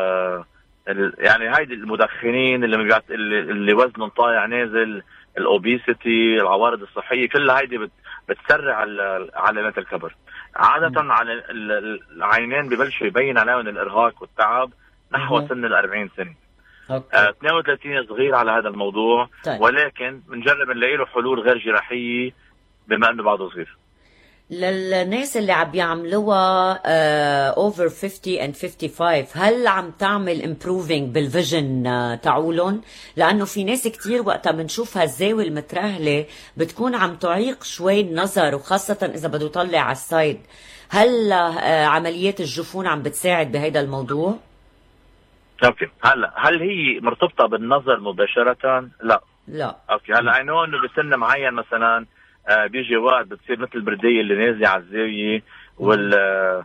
Speaker 5: يعني هيدي المدخنين اللي بيعت... اللي, اللي وزنهم طايع نازل، الاوبيسيتي، العوارض الصحيه، كلها هيدي بت... بتسرع علامات الكبر. عاده م. على العينين ببلشوا يبين عليهم الارهاق والتعب نحو م. سن الأربعين سنه. آه اثنين وثلاثين صغير على هذا الموضوع. طيب. ولكن بنجرب نلاقي له حلول غير جراحيه بما انه بعده صغير.
Speaker 1: للناس اللي عم يعملوها uh, over fifty and fifty-five، هل عم تعمل improving بالفيجن uh, تعولن؟ لأنه في ناس كتير وقتها بنشوفها الزاوية المترهلة بتكون عم تعيق شوي النظر، وخاصة إذا بده يطلع على السايد. هل uh, عمليات الجفون عم بتساعد بهذا الموضوع؟
Speaker 5: اوكي هلا هل هي مرتبطة بالنظر مباشرة؟ لا
Speaker 1: لا.
Speaker 5: اوكي هلا I know انه بسن معين مثلا آه بيجي وقت بتصير مثل البرديه اللي نازله على الزاويه، وال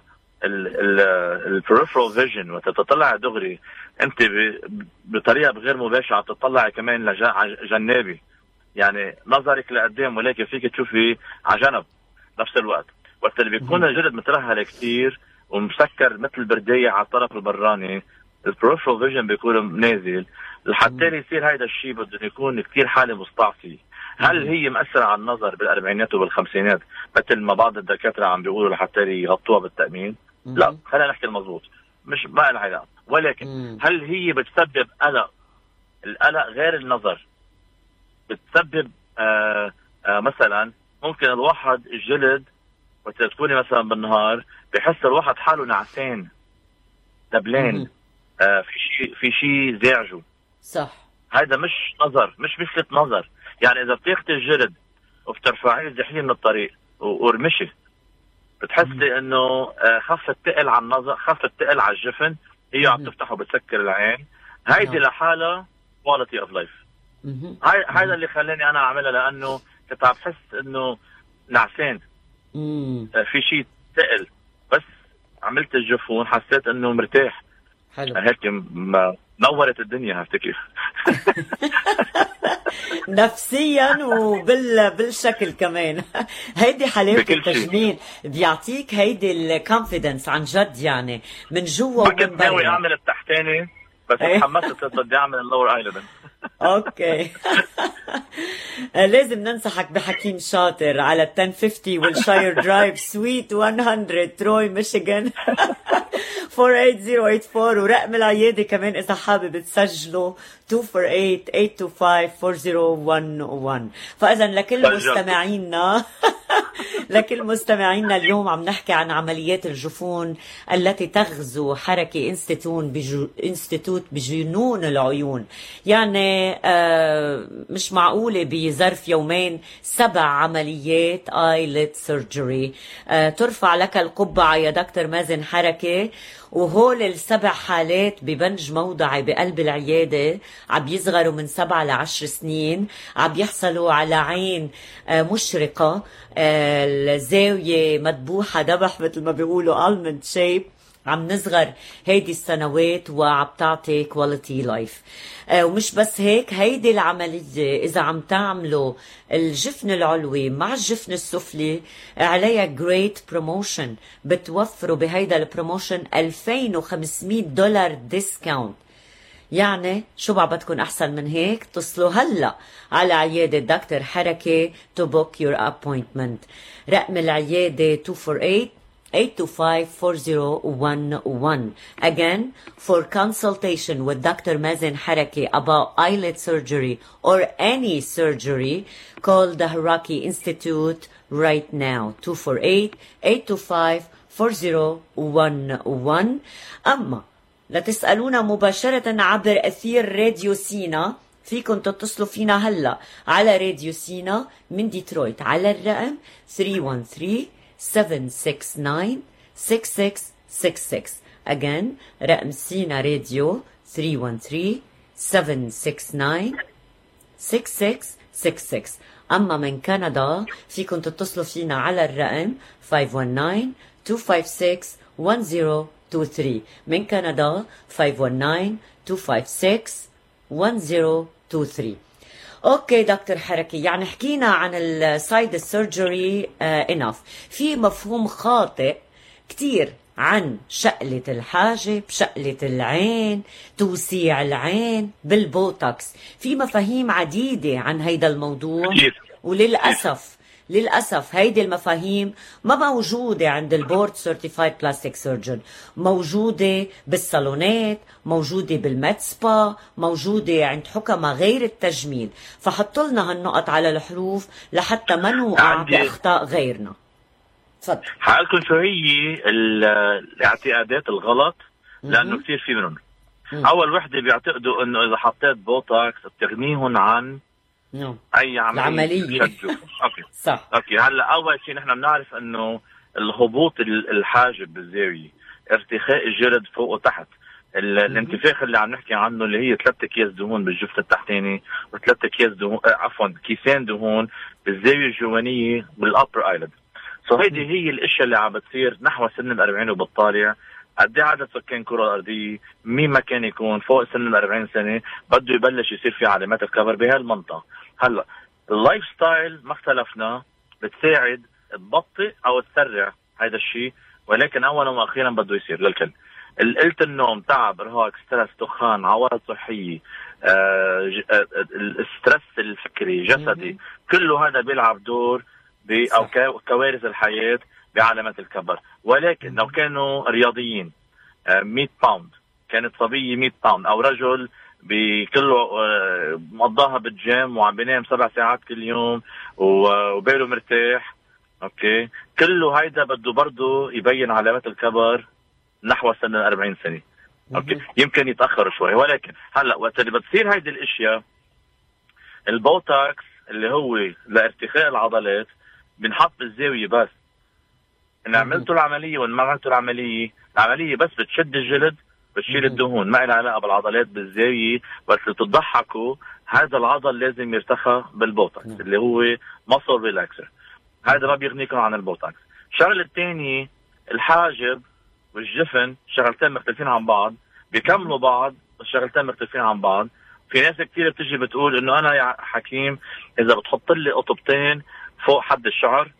Speaker 5: البريفرال فيجن وقت تطلع دغري انت بطريقه غير مباشره عم تطلع كمان لجنابي، يعني نظرك لقدام ولكن فيك تشوفي على جنب نفس الوقت. وقت اللي بيكون الجلد مترهل كثير ومسكر مثل البرديه على الطرف البراني، البريفرال فيجن بيكون نازل، لحتى يصير هيدا الشيء بده يكون كثير حاله مستعصيه. هل هي مأثرة على النظر بالأربعينات وبالخمسينات مثل ما بعض الدكاترة عم بيقولوا لحتى يغطوها بالتأمين؟ مم. لا، خلينا نحكي المضبوط، مش ما لها علاقة. ولكن مم. هل هي بتسبب قلق؟ القلق غير النظر بتسبب آآ آآ مثلا ممكن الواحد الجلد وقت تكوني مثلا بالنهار بحس الواحد حاله نعسان دبلان، في شيء في شيء زعجه.
Speaker 1: صح.
Speaker 5: هذا مش نظر، مش مثلة نظر. يعني اذا بتاخدي الجلد وبترفعيه زحيه من الطريق ورمشي بتحسي انه خف الثقل على النظر، خف الثقل على الجفن، هي عم تفتح وبتسكر العين. هيدي لحالها كواليتي اوف لايف. هاي هذا اللي خلاني انا اعملها، لانه كنت عم بحس انه نعسان في شيء ثقل، بس عملت الجفون حسيت انه مرتاح.
Speaker 1: حلو.
Speaker 5: هيك نورت الدنيا. عرفت كيف؟
Speaker 1: نفسيا وبال بالشكل كمان. هيدي حلاوة التجميل، بيعطيك هيدي الكونفيدنس عن جد، يعني من جوا ومن برا.
Speaker 5: كنت ناوي اعمل التحتاني بس تحمست بدي اعمل اللور ايلاند.
Speaker 1: اوكي. لازم ننصحك بحكيم شاطر على عشرة خمسين والشاير درايف سويت مية تروي ميشيغان أربعة ثمانية صفر ثمانية أربعة، ورقم العيادة كمان إذا حابب تسجله اثنين أربعة ثمانية ثمانية اثنين خمسة أربعة صفر واحد واحد. فإذا لكل مستمعينا لكل مستمعينا اليوم عم نحكي عن عمليات الجفون التي تغزو حركة انستيتوت بجو انستيتوت بجنون العيون. يعني آه مش معقولة بظرف يومين سبع عمليات eyelid surgery. آه ترفع لك القبعة يا دكتور مازن حركة، وهول السبع حالات ببنج موضعي بقلب العيادة عم يصغروا من سبعة لعشر سنين، عم يحصلوا على عين مشرقة، الزاوية مدبوحة دبح مثل ما بيقولوا almond shape. عم نصغر هيدي السنوات وعم تعطي كواليتي لايف. ومش بس هيك، هيدي العملية إذا عم تعملوا الجفن العلوي مع الجفن السفلي عليها جريت بروموشن، بتوفروا بهيدا البروموشن ألفين وخمسمية دولار ديسكاونت. يعني شو بعد بدكن أحسن من هيك؟ اتصلوا هلأ على عيادة دكتور حركة to book your appointment. رقم العيادة two four eight eight two five four zero one one. Again, for consultation with Doctor Mazen Haraki about eyelid surgery or any surgery, call the Haraki Institute right now. two four eight eight two five four zero one one. أما لا تسألونا مباشرة عبر أثير راديو سينا، فيكن تتصلوا فينا هلا على راديو سينا من ديترويت على الرقم three one three seven six nine six six six six. Again, رقم سينا راديو three one three seven six nine six six six six. أما من كندا فيكن تتصلوا فينا على الرقم five one nine two five six one zero two three. من كندا five one nine two five six one zero two three. اوكي دكتور حركي، يعني حكينا عن السايد السيرجري انف. في مفهوم خاطئ كتير عن شقلة الحاجب، شقلة العين، توسيع العين بالبوتوكس. في مفاهيم عديدة عن هيدا الموضوع، وللأسف للأسف هيدي المفاهيم ما موجودة عند البورد سيرتيفايد بلاستيك سيرجن، موجودة بالصالونات، موجودة بالميد سبا، موجودة عند حكمة غير التجميل. فحطوا لنا هالنقط على الحروف لحتى ما نوقع بأخطاء غيرنا. تفضل.
Speaker 5: حقلكم شو هي الاعتقادات الغلط، لأنه كثير في منهم. أول وحدة بيعتقدوا إنه إذا حطيت بوتوكس بتغنيهم عن
Speaker 1: نعم.
Speaker 5: اي عمليه
Speaker 1: العمليه.
Speaker 5: اوكي
Speaker 1: صح.
Speaker 5: اوكي هلا اول شيء نحن بنعرف انه الهبوط الحاجب بالزاويه، ارتخاء الجلد فوق وتحت، الانتفاخ اللي عم نحكي عنه اللي هي ثلاث اكياس دهون بالجفن التحتاني وثلاث اكياس دهون آه عفوا كيسان دهون بالزاويه الجوانيه بالابر ايلد. سو هيدي هي الاشياء اللي عم بتصير نحو سن الأربعين وبالطالع. قد ايه عدد سكان الكره الارضيه، مين ما كان يكون فوق سن الأربعين سنه بده يبلش يصير في علامات الكبر بهالمنطقه. هلا اللايف ستايل ما اختلفنا، بتساعد تبطئ او تسرع هذا الشيء، ولكن اولا واخيرا بده يصير للكل. قله النوم، تعب، ارهاق، ستريس، دخان، عوارض صحيه، آه آه الستريس الفكري جسدي، كله هذا بيلعب دور او كوارث الحياه بعلامات الكبر. ولكن لو كانوا رياضيين آه مية باوند، كانت صبيه مية باوند، او رجل بكله مقضاها بالجيم وعم بينام سبع ساعات كل يوم وباله مرتاح، اوكي، كله هيدا بده برضه يبين علامات الكبر نحو سن الأربعين سنه. اوكي، يمكن يتاخر شوي، ولكن هلا وقت اللي بتصير هيدي الاشياء البوتوكس اللي هو لارتخاء العضلات بنحط بالزاويه بس. ان عملتوا العمليه وان ما عملتوا العمليه، العمليه بس بتشد الجلد، بتشيل الدهون، ما لها علاقه بالعضلات بالزاويه. بس تضحكوا هذا العضل لازم يرتخى بالبوتوكس اللي هو ماسل ريلاكسر. هذا ما بيغنيكم عن البوتوكس. الشغله الثانيه الحاجب والجفن شغلتين مختلفين عن بعض، بيكملوا بعض الشغلتين مختلفين عن بعض. في ناس كثير بتجي بتقول انه انا يا حكيم اذا بتحط لي قطبتين فوق حد الشعر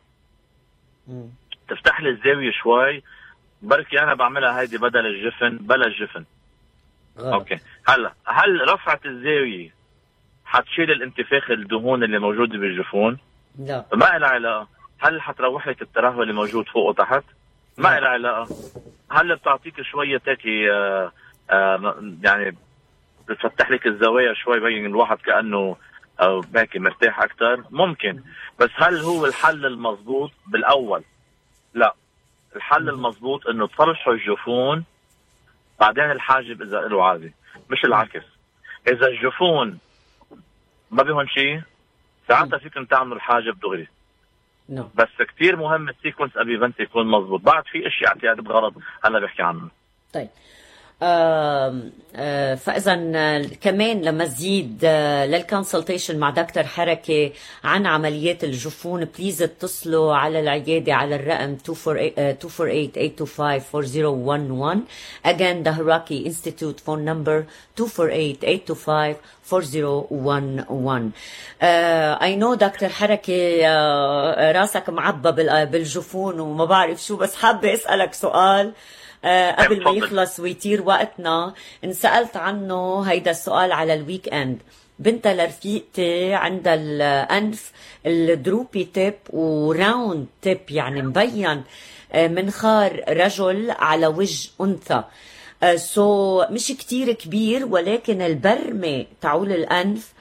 Speaker 5: تفتح لي الزاويه شوي، بركي انا بعملها هيدي بدل الجفن بلا الجفن. غلط. اوكي، هلا هل رفعت الزاويه حتشيل الانتفاخ الدهون اللي موجوده بالجفون؟
Speaker 1: لا،
Speaker 5: ما لها علاقه. هل حتروح لك الترهل اللي موجود فوق وتحت؟ ما لها علاقه. هل بتعطيك شويه هيك آه آه يعني بتفتح لك الزوايا شوي، بين الواحد كانه او باكي مرتاح اكثر ممكن، بس هل هو الحل المضبوط بالاول؟ لا، الحل المضبوط انه تصلحوا الجفون بعدين الحاجب اذا له عادي، مش العكس. اذا الجفون ما بيهون شيء ساعتها فيكم تعملوا الحاجب دغري.
Speaker 1: no.
Speaker 5: بس كتير مهم السيكونس ابيفنت يكون مضبوط. بعد في اشياء اعتياد بغرض هلا بحكي عنه.
Speaker 1: طيب آه آه فإذا كمان لمزيد آه للكونسلتيشن مع دكتور حركة عن عمليات الجفون بليز اتصلوا على العيادة على الرقم two four eight eight two five four zero one one. Again, the Haraki Institute phone number two four eight eight two five four zero one one. uh, I know دكتور حركة uh, راسك معبى بالجفون وما بعرف شو، بس حابة اسألك سؤال أه قبل ما يخلص ويطير وقتنا. انسألت عنه هيدا السؤال على الويك اند. بنتها لرفيقتي عندها الأنف الدروبي تيب وراوند تيب، يعني مبين منخار رجل على وجه أنثى. سو so, مش كتير كبير، ولكن البرمة تعول الأنف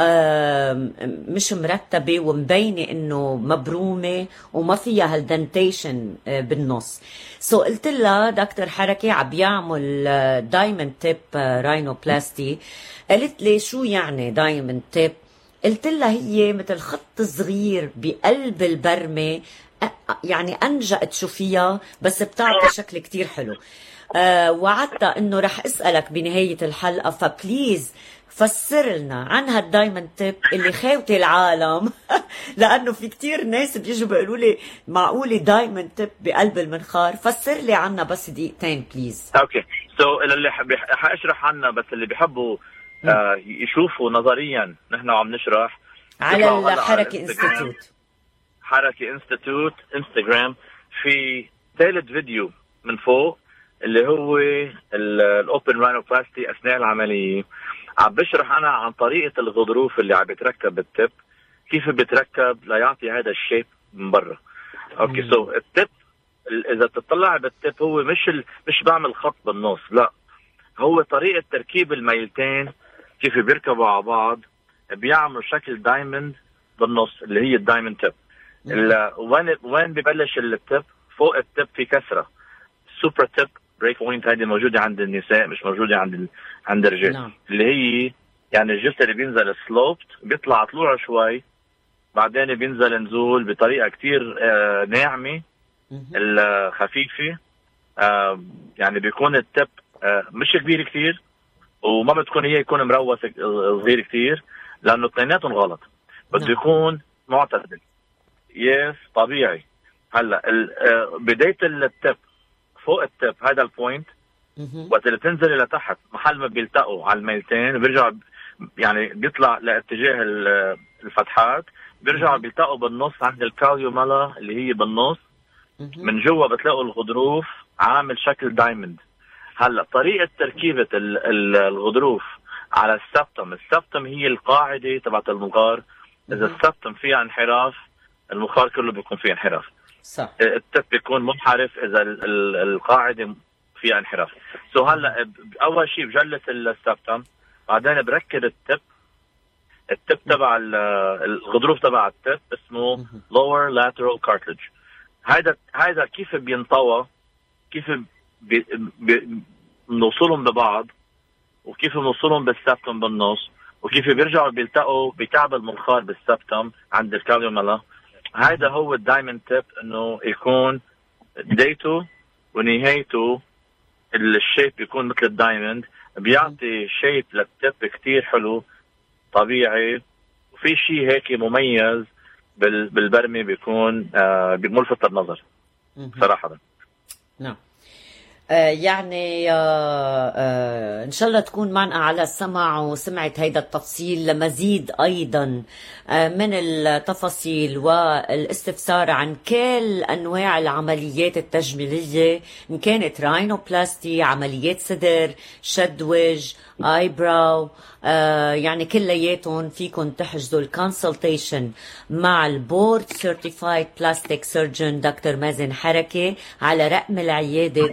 Speaker 1: مش مرتبة ومبينة انه مبرومة وما فيها هالدنتيشن بالنص. سو so, قلت لها دكتور حركة عم بيعمل دايموند تيب راينوبلاستي. قالت لي شو يعني دايموند تيب؟ قلت لها هي مثل خط صغير بقلب البرمة، يعني أنجأ تشوفيها بس بتعطي شكل كتير حلو. أه وعدتها انه رح اسألك بنهاية الحلقة، فبليز فسر لنا عن هالدايموند تيب اللي خاوتي العالم لانه في كتير ناس بيجوا بيقولوا لي معقوله دايموند تيب بقلب المنخار. فسر لي عنها بس دقيقتين بليز.
Speaker 5: اوكي سو so, اللي حاشرح عنها، بس اللي بيحبوا آه يشوفوا نظريا نحن عم نشرح
Speaker 1: على الحركه انستيتوت.
Speaker 5: حركه انستيتوت انستغرام في ثالث فيديو من فوق اللي هو الاوبن راينوبلاستي اثناء العمليه. عم بشرح انا عن طريقه الغضروف اللي عم بيتركب بالتب، كيف بيتركب ليعطي هذا الشيب من برا. اوكي سو so, التب اذا بتطلع بالتب هو مش ال... مش بعمل خط بالنص، لا، هو طريقه تركيب الميلتين كيف بيركبوا على بعض بيعملوا شكل دايموند بالنص اللي هي الدايموند تب. ال... وين وين ببلش التب؟ فوق التب في كسره سوبر تب بريك بوينت، هذه موجوده عند النساء مش موجوده عند ال... عند الرجال. نعم. اللي هي يعني الجلد اللي بينزل سلوبت بيطلع طلوع شوي، بعدين بينزل نزول بطريقه كتير آه ناعمه الخفيفه. آه يعني بيكون التب آه مش كبير كتير وما بتكون هي يكون مروس صغير كتير، لانه اثنيناتهم غلط. بده يكون معتدل يس طبيعي. هلا آه بدايه التب فوق التب هذا البوينت، وقت اللي بتنزل لتحت محل ما بيلتقوا على الميلتين بيرجع يعني بيطلع لاتجاه الفتحات، بيرجعوا بيلتقوا بالنص عند الكاليومالا اللي هي بالنص. من جوا بتلاقوا الغضروف عامل شكل دايموند. هلا طريقه تركيبه الغضروف على السبتم، السبتم هي القاعده تبعت المخار. اذا السبتم فيها انحراف المخار كله بيكون فيه انحراف. صح. التب بيكون منحرف اذا القاعده فيها انحراف. سو هلا اول شيء بجلس السبتم، بعدين بركب التب. التب تبع الغضروف تبع التب اسمه lower lateral cartilage. هذا هذا كيف بينطوى، كيف بنوصلهم ببعض، وكيف بنوصلهم بالسبتم بالنص، وكيف بيرجعوا بيلتقوا بكعب المنخار بالسبتم عند الكاليومالا. هذا هو الدايموند تيب، انه يكون بدايته ونهايته الشيب يكون مثل الدايموند، بيعطي شيب للتب كتير حلو طبيعي. وفي شيء هيك مميز بالبرمي بيكون آه ملفت للنظر صراحة.
Speaker 1: نعم. آه يعني آه آه إن شاء الله تكون معنا على السمع وسمعت هيدا التفصيل. لمزيد أيضا آه من التفاصيل والاستفسار عن كل أنواع العمليات التجميلية، إن كانت راينوبلاستي، عمليات صدر، شد وجه، اي براو، آه يعني كلياتهم فيكن تحجزوا الكونسلتيشن مع البورد سيرتيفايد بلاستيك سيرجن دكتور مازن حركة على رقم العيادة two four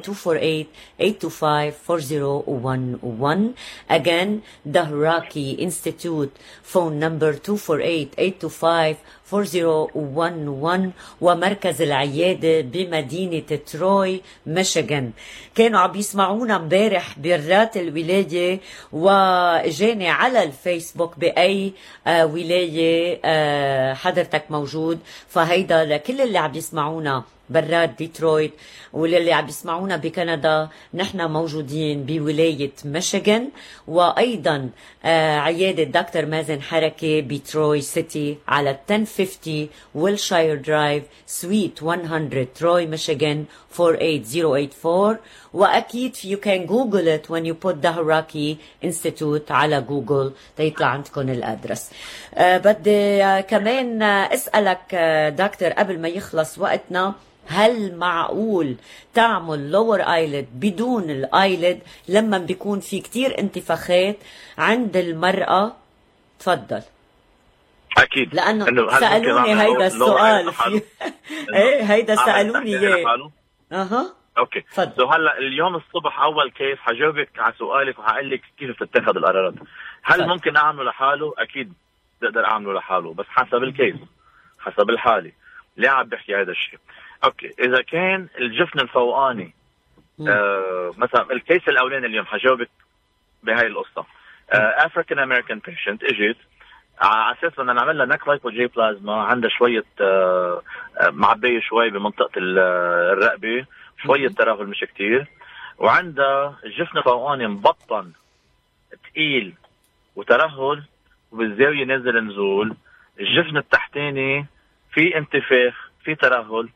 Speaker 1: eight, eight two five, four zero one one. Again, Dahraki Institute phone number two four eight, eight two five, four zero one one. ومركز العيادة بمدينة تروي ميشيغان. كانوا عم يسمعونا مبارح برات الولاية، وجاني على الفيسبوك بأي آه ولاية آه حضرتك موجود. فهيدا لكل اللي عم يسمعونا برات ديترويت، وللي عم يسمعونا بكندا نحن موجودين بولاية ميشيغان. وأيضا آه عيادة دكتور مازن حركة بتروي سيتي على ten fifty ويلشاير درايف سويت مية تروي ميشيغان four eight zero eight four. وأكيد you can google it when you put Dahraki Institute على جوجل تيطلع عندكم الأدرس. آه بدي آه كمان آه أسألك آه دكتور قبل ما يخلص وقتنا، هل معقول تعمل lower eyelid بدون الايلid لما بيكون في كتير انتفاخات عند المرأة؟ تفضل.
Speaker 5: اكيد،
Speaker 1: لانه سألوني هيدا السؤال. ايه هيدا سألوني اياه. اها
Speaker 5: اوكي سو هلا اليوم الصبح اول كيس حجاوبك على سؤالك وحقول لك كيف تتخذ القرارات. هل فضل. ممكن اعمله لحاله؟ اكيد بقدر اعمله لحاله، بس حسب الكيس حسب الحالة. ليه عم بحكي هذا الشيء؟ اوكي اذا كان الجفن الفوقاني آه مثلا الكيس الاولاني اليوم حجاوبك بهاي القصه. افريكان امريكان بيشنت اجت على اساس بدنا نعمل لها نك لايبوجي بلازما، عندها شويه آه معبيه شوي بمنطقه الرقبه، شويه ترهل مش كتير، وعندها الجفن الفوقاني مبطن ثقيل وترهل وبالزاويه نازل نزول. الجفن التحتاني في انتفاخ في ترهل.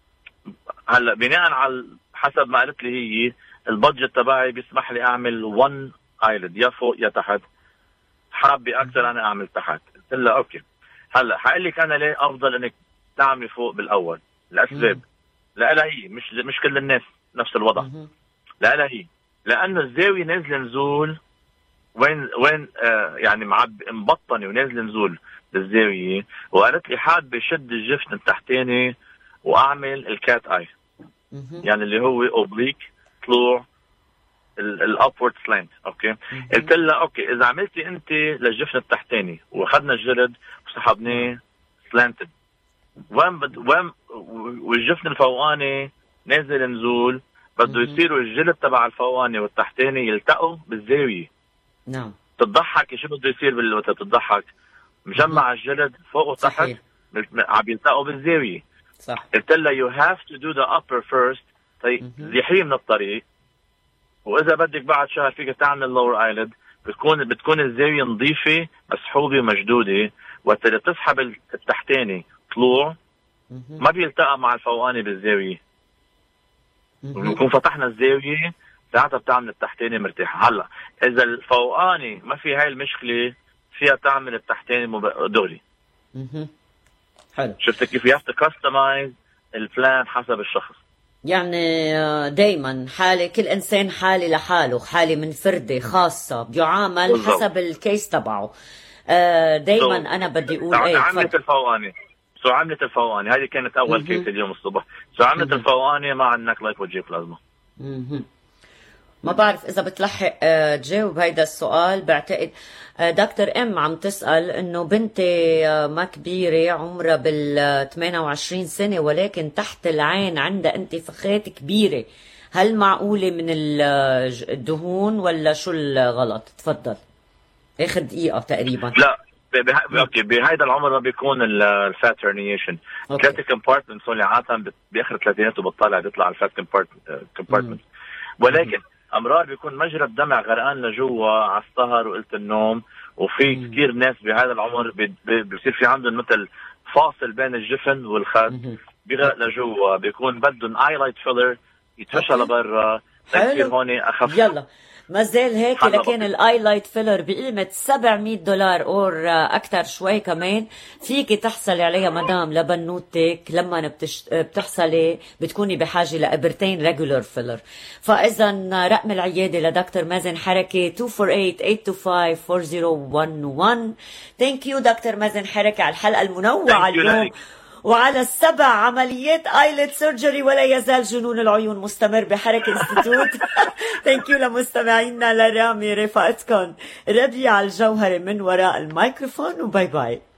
Speaker 5: هلا بناء على حسب ما قالت لي هي البادجت تبعي بيسمح لي اعمل one eyelid يا فوق يا تحت، حابه اكثر انا اعمل تحت. قلت لها اوكي. هلا حقول لك انا ليه افضل انك تعملي فوق بالاول. الاسباب لا لا هي مش مش كل الناس نفس الوضع. لا لا هي لانه الزاويه نازله نزول وين وين آه يعني معب مبطنه ونازله نزول بالزاويه، وقالت لي حابه شد الجفن التحتاني واعمل الكات اي يعني اللي هو اوبليك طلوع الابورد سلانت. اوكي قلت لها اوكي اذا عملتي انت للجفن التحتاني واخذنا الجلد وسحبناه سلانتد وين بد وين والجفن الفوقاني نازل نزول، بده يصيروا الجلد تبع الفوقاني والتحتاني يلتقوا بالزاويه.
Speaker 1: نعم
Speaker 5: تضحك شو بده يصير بالوقت تضحك مجمع الجلد فوق وتحت عم يلتقوا بالزاويه.
Speaker 1: صح.
Speaker 5: قلت لها you have to do the upper first. طيب زيحيه من الطريق، واذا بدك بعد شهر فيك تعمل lower eyelid. بتكون بتكون الزاويه نظيفه مسحوبه ومشدوده، وقت اللي تسحب التحتاني طلوع ما بيلتقى مع الفوقاني بالزاويه. بنكون فتحنا الزاويه ساعتها بتعمل التحتاني مرتاحه. هلا اذا الفوقاني ما في هاي المشكله فيها تعمل التحتاني دغري.
Speaker 1: حلو.
Speaker 5: شفت كيف you have to customize البلان حسب الشخص.
Speaker 1: يعني دايما حالة كل إنسان حالة لحاله، حالة منفردة خاصة بيعامل بالضبط. حسب الكيس تبعه. دايما so, أنا بدي أقول
Speaker 5: ايه عملت الفوقاني سو عملت الفوقاني هذه كانت أول كيس اليوم الصبح. سو عملت الفوقاني مع النك لايبوجي بلازما.
Speaker 1: ما بعرف إذا بتلحق تجاوب هيدا السؤال. بعتقد دكتور ام عم تسأل إنه بنتي ما كبيرة عمرها بال ثمانية وعشرين سنة ولكن تحت العين عندها انتفاخات كبيرة، هل معقولة من الدهون ولا شو الغلط؟ تفضل. آخر دقيقة تقريبا.
Speaker 5: لا بها... اوكي بهيدا العمر بيكون الفات هرنيشن. ثلاثة كومبارتمنتس اللي عادة باخر الثلاثينات وبالطالع بيطلع الفات كومبارتمنت، ولكن امرار بيكون مجرى الدمع غرقان لجوا على السهر وقلة النوم، وفي كثير ناس بهذا العمر بي... بيصير في عندهم مثل فاصل بين الجفن والخد بيغرق لجوا، بيكون بدهم ايلايت فيلر يتفشى لبرا تصير هون اخف.
Speaker 1: يلا ما زال هيك، لكن الايلايت فيلر بقيمة سبعمية دولار او اكثر شوي كمان فيكي تحصلي عليها مدام لبنوتك. لما بتش... بتحصلي بتكوني بحاجة لابرتين ريجولر فيلر. فاذا رقم العيادة لدكتور مازن حركة two four eight, eight two five, four zero one one. ثانك يو دكتور مازن حركة على الحلقة المنوعة اليوم، وعلى السبع عمليات ايلت سيرجري، ولا يزال جنون العيون مستمر بحركة انستيتوت. ثانك يو لمستمعينا لرامي، رفقتكم ربيع الجوهري من وراء الميكروفون، وباي باي.